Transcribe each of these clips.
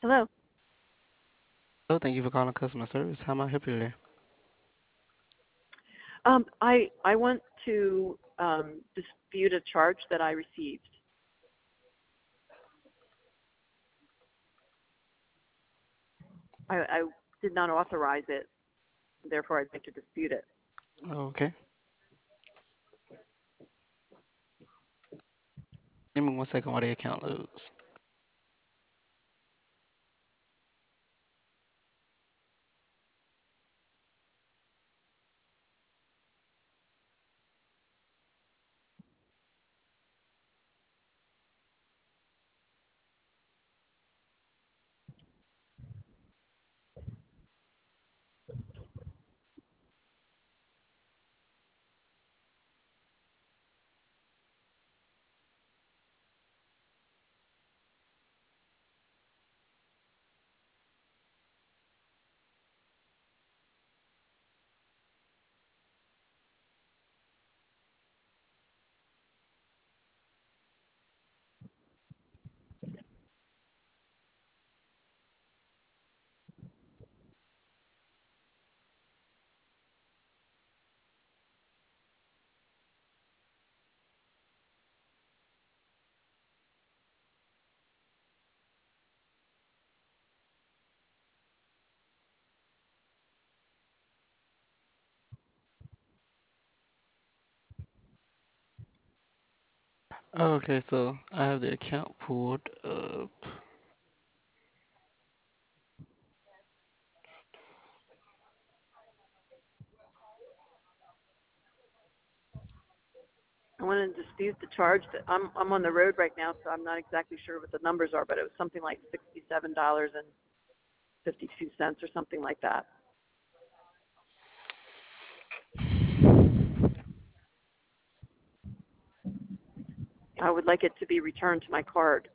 Hello. Hello, thank you for calling customer service. How may I help you today? I want to dispute a charge that I received. I did not authorize it, therefore I'd like to dispute it. Okay. Give me 1 second while the account loads. Okay, so I have the account pulled up. I want to dispute the charge that I'm on the road right now, so I'm not exactly sure what the numbers are, but it was something like $67.52 or something like that. I would like it to be returned to my card.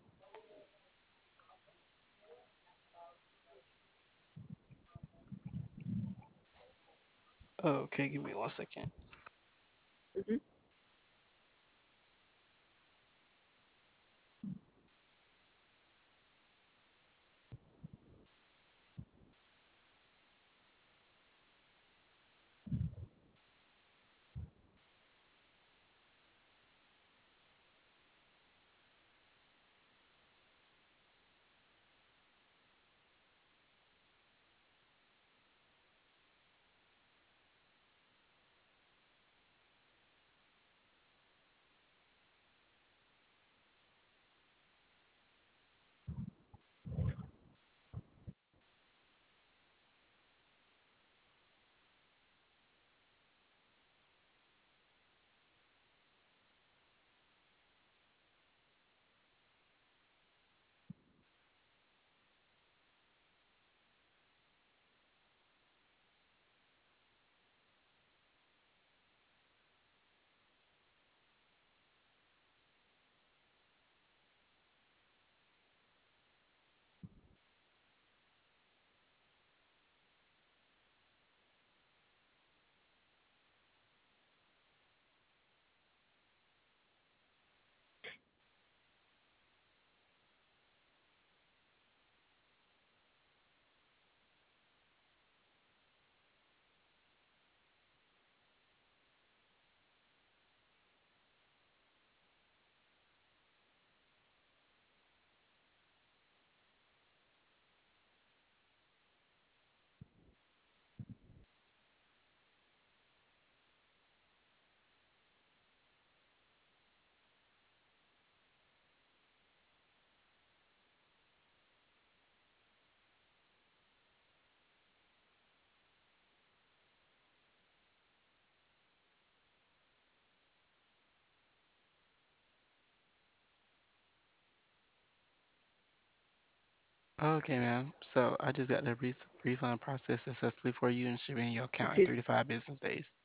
Okay, give me 1 second. Hmm. Okay, ma'am. So I just got the refund process successfully for you and should be in your account in Excuse 3 to 5 business days.